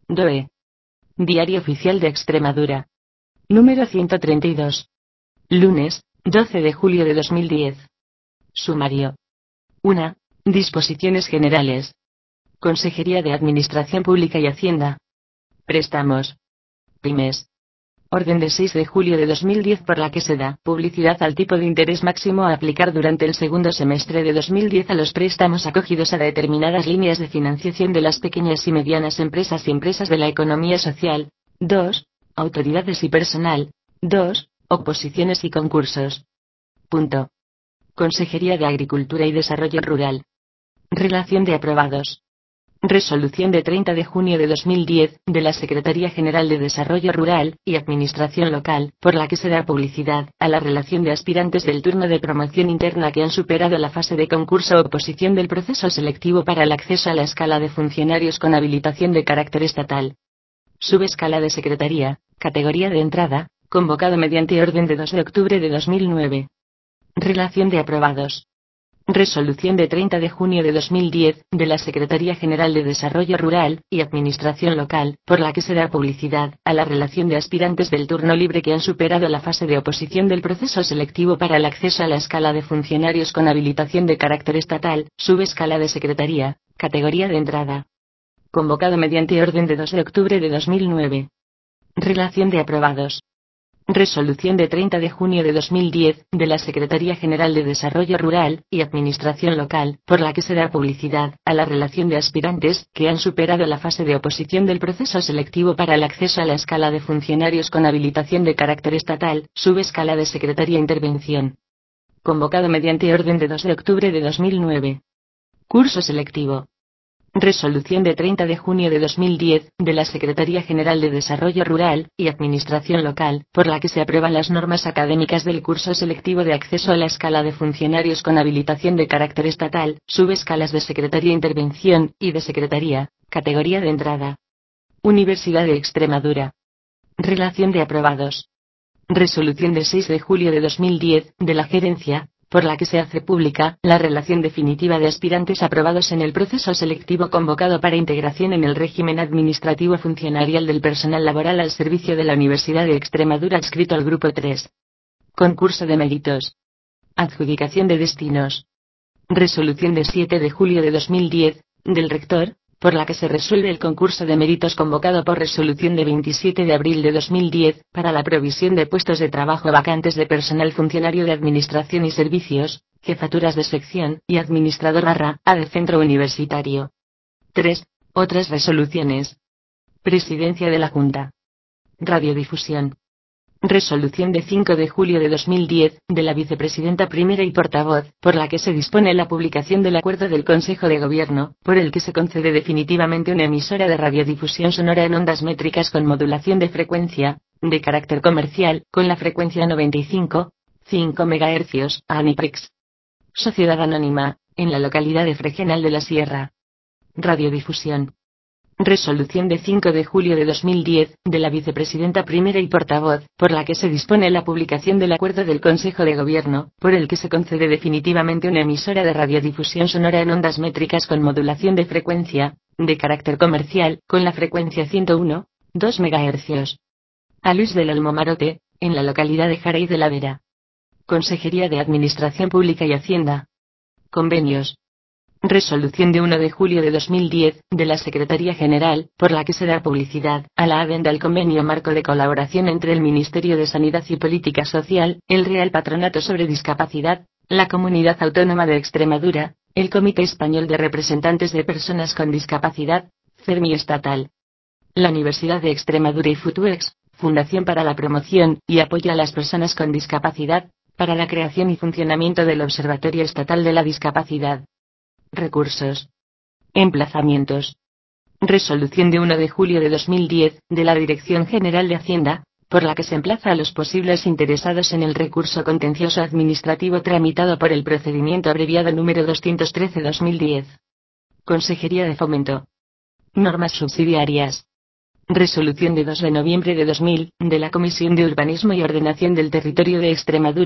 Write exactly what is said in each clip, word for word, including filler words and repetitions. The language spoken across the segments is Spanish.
D O E. Diario Oficial de Extremadura. Número ciento treinta y dos. Lunes, doce de julio de dos mil diez. Sumario. uno. Disposiciones generales. Consejería de Administración Pública y Hacienda. Préstamos. Pymes. Orden de seis de julio de dos mil diez por la que se da publicidad al tipo de interés máximo a aplicar durante el segundo semestre de dos mil diez a los préstamos acogidos a determinadas líneas de financiación de las pequeñas y medianas empresas y empresas de la economía social. dos. Autoridades y personal. dos. Oposiciones y concursos. Punto. Consejería de Agricultura y Desarrollo Rural. Relación de aprobados. Resolución de treinta de junio de dos mil diez, de la Secretaría General de Desarrollo Rural y Administración Local, por la que se da publicidad a la relación de aspirantes del turno de promoción interna que han superado la fase de concurso o oposición del proceso selectivo para el acceso a la escala de funcionarios con habilitación de carácter estatal. Subescala de Secretaría, categoría de entrada, convocado mediante orden de dos de octubre de dos mil nueve. Relación de aprobados. Resolución de treinta de junio de dos mil diez, de la Secretaría General de Desarrollo Rural y Administración Local, por la que se da publicidad a la relación de aspirantes del turno libre que han superado la fase de oposición del proceso selectivo para el acceso a la escala de funcionarios con habilitación de carácter estatal, subescala de Secretaría, categoría de entrada. Convocado mediante orden de dos de octubre de dos mil nueve. Relación de aprobados. Resolución de treinta de junio de dos mil diez, de la Secretaría General de Desarrollo Rural y Administración Local, por la que se da publicidad a la relación de aspirantes que han superado la fase de oposición del proceso selectivo para el acceso a la escala de funcionarios con habilitación de carácter estatal, subescala de Secretaría Intervención. Convocado mediante orden de dos de octubre de dos mil nueve. Curso selectivo. Resolución de treinta de junio de dos mil diez, de la Secretaría General de Desarrollo Rural y Administración Local, por la que se aprueban las normas académicas del curso selectivo de acceso a la escala de funcionarios con habilitación de carácter estatal, subescalas de Secretaría Intervención y de Secretaría, categoría de entrada. Universidad de Extremadura. Relación de aprobados. Resolución de seis de julio de dos mil diez, de la Gerencia, por la que se hace pública la relación definitiva de aspirantes aprobados en el proceso selectivo convocado para integración en el régimen administrativo funcionarial del personal laboral al servicio de la Universidad de Extremadura adscrito al Grupo tres. Concurso de méritos. Adjudicación de destinos. Resolución de siete de julio de dos mil diez, del Rector, por la que se resuelve el concurso de méritos convocado por resolución de veintisiete de abril de dos mil diez, para la provisión de puestos de trabajo vacantes de personal funcionario de Administración y Servicios, jefaturas de sección y administrador barra A de centro universitario. tres. Otras resoluciones. Presidencia de la Junta. Radiodifusión. Resolución de cinco de julio de dos mil diez, de la Vicepresidenta Primera y Portavoz, por la que se dispone la publicación del acuerdo del Consejo de Gobierno, por el que se concede definitivamente una emisora de radiodifusión sonora en ondas métricas con modulación de frecuencia, de carácter comercial, con la frecuencia noventa y cinco punto cinco megahercios, a Aniprex. Sociedad Anónima, en la localidad de Fregenal de la Sierra. Radiodifusión. Resolución de cinco de julio de dos mil diez, de la Vicepresidenta Primera y Portavoz, por la que se dispone la publicación del acuerdo del Consejo de Gobierno, por el que se concede definitivamente una emisora de radiodifusión sonora en ondas métricas con modulación de frecuencia, de carácter comercial, con la frecuencia ciento uno punto dos megahercios. A Luis del Olmo Marote, en la localidad de Jaray de la Vera. Consejería de Administración Pública y Hacienda. Convenios. Resolución de uno de julio de dos mil diez, de la Secretaría General, por la que se da publicidad a la adenda al convenio marco de colaboración entre el Ministerio de Sanidad y Política Social, el Real Patronato sobre Discapacidad, la Comunidad Autónoma de Extremadura, el Comité Español de Representantes de Personas con Discapacidad, CERMI estatal. La Universidad de Extremadura y Futuex, Fundación para la Promoción y Apoyo a las Personas con Discapacidad, para la creación y funcionamiento del Observatorio Estatal de la Discapacidad. Recursos. Emplazamientos. Resolución de uno de julio de dos mil diez, de la Dirección General de Hacienda, por la que se emplaza a los posibles interesados en el recurso contencioso administrativo tramitado por el procedimiento abreviado número doscientos trece barra dos mil diez. Consejería de Fomento. Normas subsidiarias. Resolución de dos de noviembre de dos mil, de la Comisión de Urbanismo y Ordenación del Territorio de Extremadura,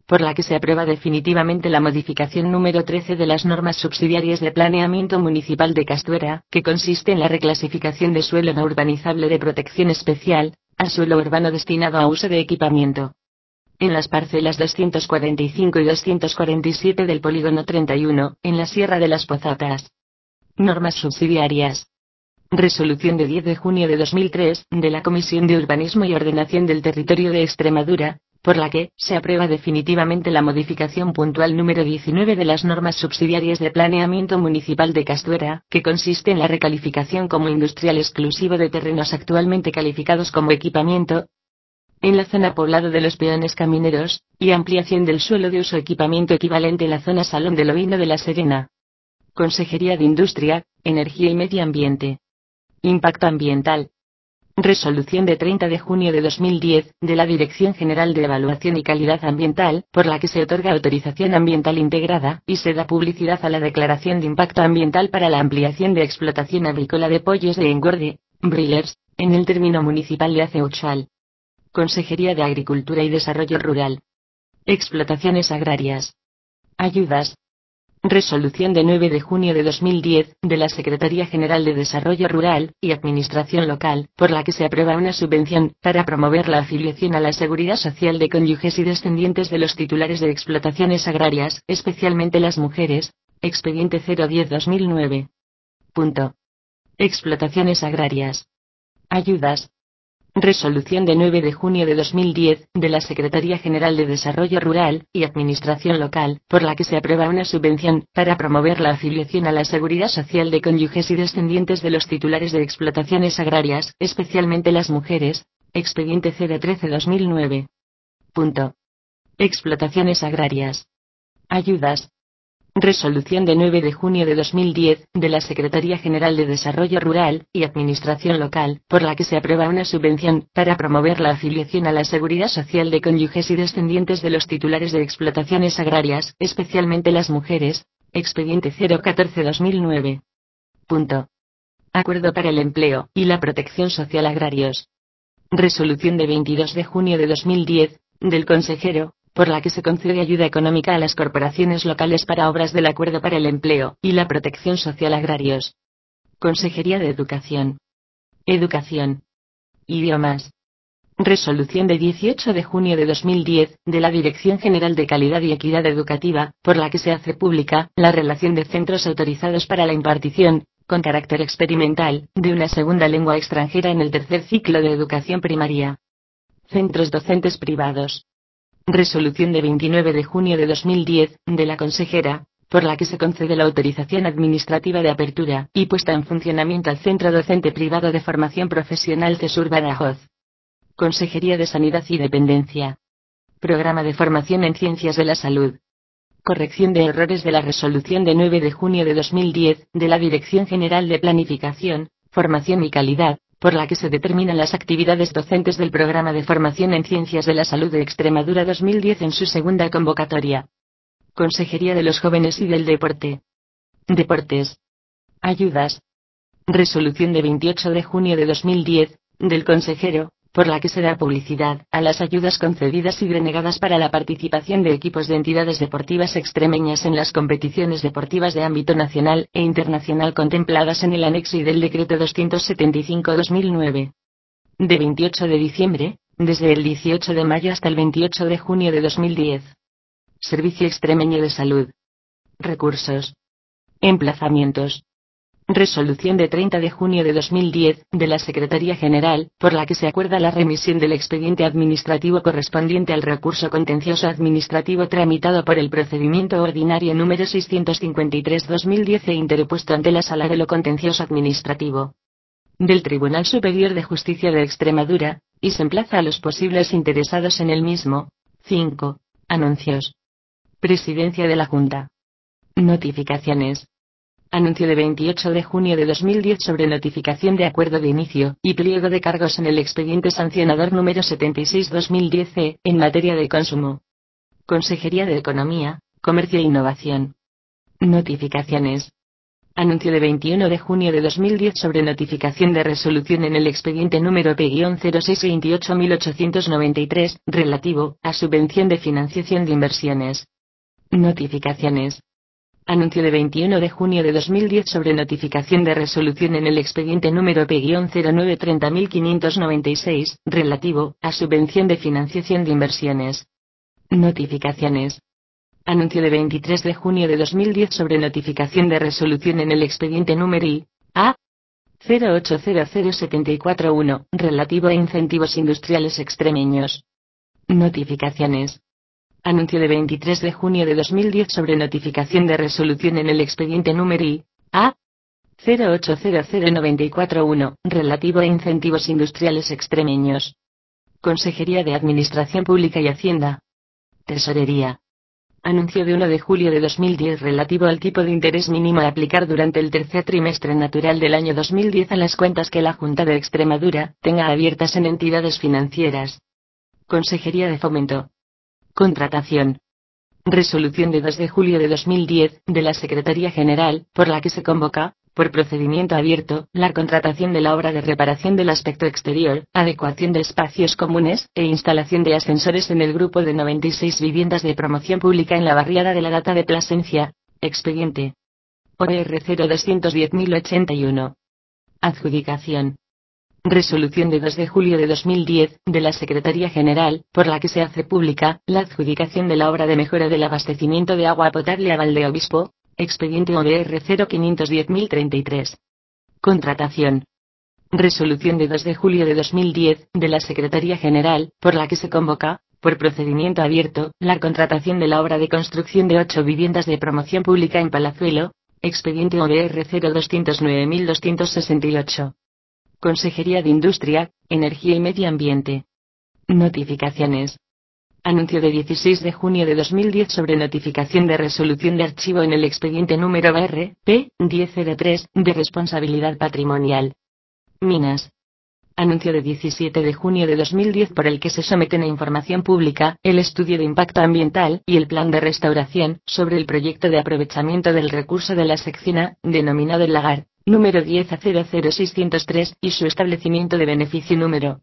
por la que se aprueba definitivamente la modificación número trece de las normas subsidiarias de planeamiento municipal de Castuera, que consiste en la reclasificación de suelo no urbanizable de protección especial, a suelo urbano destinado a uso de equipamiento. En las parcelas doscientos cuarenta y cinco y doscientos cuarenta y siete del polígono treinta y uno, en la Sierra de las Pozatas. Normas subsidiarias. Resolución de diez de junio de dos mil tres, de la Comisión de Urbanismo y Ordenación del Territorio de Extremadura, por la que se aprueba definitivamente la modificación puntual número diecinueve de las normas subsidiarias de planeamiento municipal de Castuera, que consiste en la recalificación como industrial exclusivo de terrenos actualmente calificados como equipamiento en la zona poblado de los peones camineros, y ampliación del suelo de uso equipamiento equivalente en la zona Salón del Ovino de La Serena. Consejería de Industria, Energía y Medio Ambiente. Impacto ambiental. Resolución de treinta de junio de dos mil diez, de la Dirección General de Evaluación y Calidad Ambiental, por la que se otorga autorización ambiental integrada, y se da publicidad a la declaración de impacto ambiental para la ampliación de explotación avícola de pollos de engorde, broilers, en el término municipal de Aceuchal. Consejería de Agricultura y Desarrollo Rural. Explotaciones agrarias. Ayudas. Resolución de nueve de junio de dos mil diez, de la Secretaría General de Desarrollo Rural y Administración Local, por la que se aprueba una subvención para promover la afiliación a la Seguridad Social de cónyuges y descendientes de los titulares de explotaciones agrarias, especialmente las mujeres. Expediente cero diez barra dos mil nueve. Punto. Explotaciones agrarias. Ayudas. Resolución de nueve de junio de dos mil diez, de la Secretaría General de Desarrollo Rural y Administración Local, por la que se aprueba una subvención para promover la afiliación a la Seguridad Social de cónyuges y descendientes de los titulares de explotaciones agrarias, especialmente las mujeres. Expediente cero trece barra dos mil nueve. Punto. Explotaciones agrarias. Ayudas. Resolución de nueve de junio de dos mil diez, de la Secretaría General de Desarrollo Rural y Administración Local, por la que se aprueba una subvención para promover la afiliación a la Seguridad Social de cónyuges y descendientes de los titulares de explotaciones agrarias, especialmente las mujeres. Expediente cero catorce barra dos mil nueve. Punto. Acuerdo para el empleo y la protección social agrarios. Resolución de veintidós de junio de dos mil diez, del consejero, por la que se concede ayuda económica a las corporaciones locales para obras del Acuerdo para el Empleo y la Protección Social Agrarios. Consejería de Educación. Educación. Idiomas. Resolución de dieciocho de junio de dos mil diez, de la Dirección General de Calidad y Equidad Educativa, por la que se hace pública la relación de centros autorizados para la impartición, con carácter experimental, de una segunda lengua extranjera en el tercer ciclo de educación primaria. Centros docentes privados. Resolución de veintinueve de junio de dos mil diez, de la consejera, por la que se concede la autorización administrativa de apertura y puesta en funcionamiento al Centro Docente Privado de Formación Profesional CESUR Badajoz. Consejería de Sanidad y Dependencia. Programa de Formación en Ciencias de la Salud. Corrección de errores de la resolución de nueve de junio de dos mil diez, de la Dirección General de Planificación, Formación y Calidad, por la que se determinan las actividades docentes del Programa de Formación en Ciencias de la Salud de Extremadura dos mil diez en su segunda convocatoria. Consejería de los Jóvenes y del Deporte. Deportes. Ayudas. Resolución de veintiocho de junio de dos mil diez, del consejero, por la que se da publicidad a las ayudas concedidas y denegadas para la participación de equipos de entidades deportivas extremeñas en las competiciones deportivas de ámbito nacional e internacional contempladas en el anexo y del decreto doscientos setenta y cinco barra dos mil nueve. De veintiocho de diciembre, desde el dieciocho de mayo hasta el veintiocho de junio de dos mil diez. Servicio Extremeño de Salud. Recursos. Emplazamientos. Resolución de treinta de junio de dos mil diez, de la Secretaría General, por la que se acuerda la remisión del expediente administrativo correspondiente al recurso contencioso administrativo tramitado por el procedimiento ordinario número seiscientos cincuenta y tres barra dos mil diez e interpuesto ante la Sala de lo Contencioso Administrativo del Tribunal Superior de Justicia de Extremadura, y se emplaza a los posibles interesados en el mismo. cinco. Anuncios. Presidencia de la Junta. Notificaciones. Anuncio de veintiocho de junio de dos mil diez sobre notificación de acuerdo de inicio y pliego de cargos en el expediente sancionador número setenta y seis barra dos mil diez e, en materia de consumo. Consejería de Economía, Comercio e Innovación. Notificaciones. Anuncio de veintiuno de junio de dos mil diez sobre notificación de resolución en el expediente número P cero seis veintiocho mil ochocientos noventa y tres, relativo a subvención de financiación de inversiones. Notificaciones. Anuncio de veintiuno de junio de dos mil diez sobre notificación de resolución en el expediente número P cero nueve treinta mil quinientos noventa y seis, relativo a subvención de financiación de inversiones. Notificaciones. Anuncio de veintitrés de junio de dos mil diez sobre notificación de resolución en el expediente número I A cero ocho cero cero siete cuatro uno, relativo a incentivos industriales extremeños. Notificaciones. Anuncio de veintitrés de junio de dos mil diez sobre notificación de resolución en el expediente número I A cero ocho cero cero nueve cuatro uno, relativo a incentivos industriales extremeños. Consejería de Administración Pública y Hacienda. Tesorería. Anuncio de uno de julio de dos mil diez relativo al tipo de interés mínimo a aplicar durante el tercer trimestre natural del año dos mil diez a las cuentas que la Junta de Extremadura tenga abiertas en entidades financieras. Consejería de Fomento. Contratación. Resolución de dos de julio de dos mil diez, de la Secretaría General, por la que se convoca, por procedimiento abierto, la contratación de la obra de reparación del aspecto exterior, adecuación de espacios comunes, e instalación de ascensores en el grupo de noventa y seis viviendas de promoción pública en la barriada de la Data de Plasencia. Expediente O R cero doscientos diez mil ochenta y uno. Adjudicación. Resolución de dos de julio de dos mil diez, de la Secretaría General, por la que se hace pública la adjudicación de la obra de mejora del abastecimiento de agua potable a Valdeobispo. Expediente O D R cero quinientos diez mil treinta y tres. Contratación. Resolución de dos de julio de dos mil diez, de la Secretaría General, por la que se convoca, por procedimiento abierto, la contratación de la obra de construcción de ocho viviendas de promoción pública en Palazuelo. Expediente O D R cero doscientos nueve mil doscientos sesenta y ocho. Consejería de Industria, Energía y Medio Ambiente. Notificaciones. Anuncio de dieciséis de junio de dos mil diez sobre notificación de resolución de archivo en el expediente número B R P diez cero tres, de responsabilidad patrimonial. Minas. Anuncio de diecisiete de junio de dos mil diez por el que se someten a información pública el estudio de impacto ambiental y el plan de restauración sobre el proyecto de aprovechamiento del recurso de la sección A, denominado El Lagar, número diez A cero cero seiscientos tres, y su establecimiento de beneficio número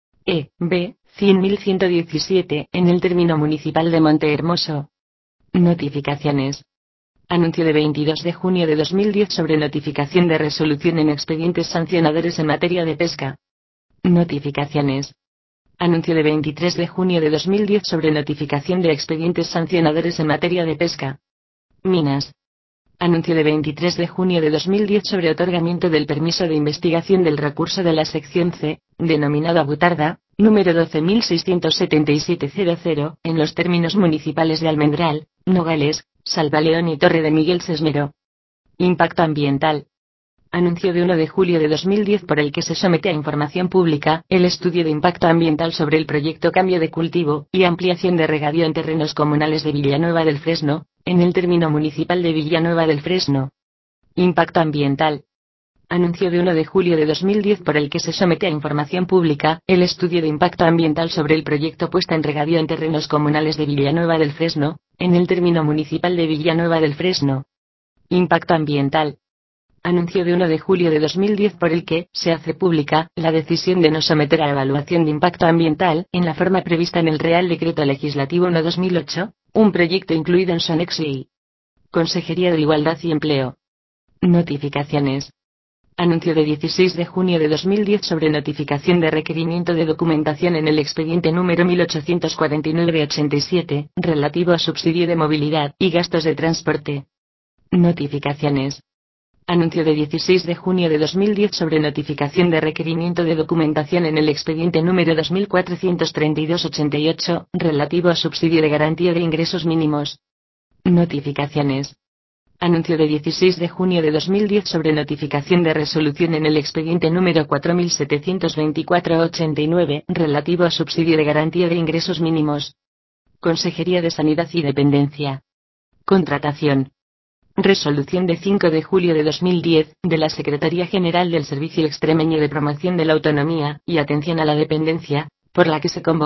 E B cien mil ciento diecisiete, en el término municipal de Montehermoso. Notificaciones. Anuncio de veintidós de junio de dos mil diez sobre notificación de resolución en expedientes sancionadores en materia de pesca. Notificaciones. Anuncio de veintitrés de junio de dos mil diez sobre notificación de expedientes sancionadores en materia de pesca. Minas. Anuncio de veintitrés de junio de dos mil diez sobre otorgamiento del permiso de investigación del recurso de la sección C, denominado Abutarda, número doce mil seiscientos setenta y siete cero cero, en los términos municipales de Almendral, Nogales, Salvaleón y Torre de Miguel Sesmero. Impacto ambiental. Anuncio de uno de julio de dos mil diez por el que se somete a información pública el estudio de impacto ambiental sobre el proyecto Cambio de Cultivo y ampliación de regadío en terrenos comunales de Villanueva del Fresno, en el término municipal de Villanueva del Fresno. Impacto ambiental. Anuncio de uno de julio de dos mil diez por el que se somete a información pública el estudio de impacto ambiental sobre el proyecto puesta en regadío en terrenos comunales de Villanueva del Fresno, en el término municipal de Villanueva del Fresno. Impacto ambiental. Anuncio de uno de julio de dos mil diez por el que se hace pública la decisión de no someter a evaluación de impacto ambiental en la forma prevista en el Real Decreto Legislativo uno barra dos mil ocho, un proyecto incluido en su anexo I. Consejería de Igualdad y Empleo. Notificaciones. Anuncio de dieciséis de junio de dos mil diez sobre notificación de requerimiento de documentación en el expediente número mil ochocientos cuarenta y nueve ochenta y siete, relativo a subsidio de movilidad y gastos de transporte. Notificaciones. Anuncio de dieciséis de junio de dos mil diez sobre notificación de requerimiento de documentación en el expediente número dos mil cuatrocientos treinta y dos ochenta y ocho, relativo a subsidio de garantía de ingresos mínimos. Notificaciones. Anuncio de dieciséis de junio de dos mil diez sobre notificación de resolución en el expediente número cuatro mil setecientos veinticuatro ochenta y nueve, relativo a subsidio de garantía de ingresos mínimos. Consejería de Sanidad y Dependencia. Contratación. Resolución de cinco de julio de dos mil diez, de la Secretaría General del Servicio Extremeño de Promoción de la Autonomía y Atención a la Dependencia, por la que se convoca,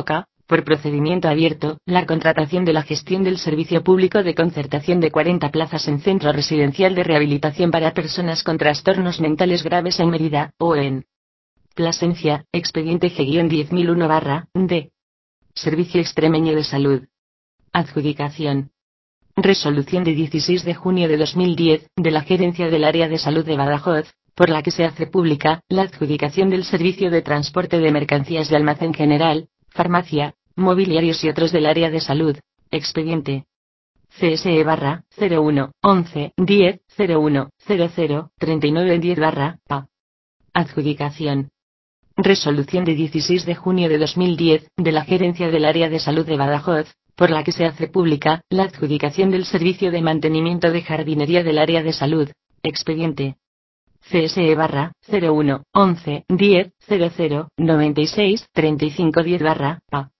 por procedimiento abierto, la contratación de la gestión del servicio público de concertación de cuarenta plazas en centro residencial de rehabilitación para personas con trastornos mentales graves en Mérida, o en Plasencia, expediente G diez mil uno D. Servicio Extremeño de Salud. Adjudicación. Resolución de dieciséis de junio de dos mil diez, de la Gerencia del Área de Salud de Badajoz, por la que se hace pública la adjudicación del servicio de transporte de mercancías de almacén general, farmacia, mobiliarios y otros del área de salud. Expediente C S E barra cero uno once diez cero uno cero cero treinta y nueve diez barra P A. Adjudicación. Resolución de dieciséis de junio de dos mil diez, de la Gerencia del Área de Salud de Badajoz, por la que se hace pública la adjudicación del servicio de mantenimiento de jardinería del área de salud. Expediente C S E barra cero uno once diez cero cero noventa y seis treinta y cinco diez barra P A.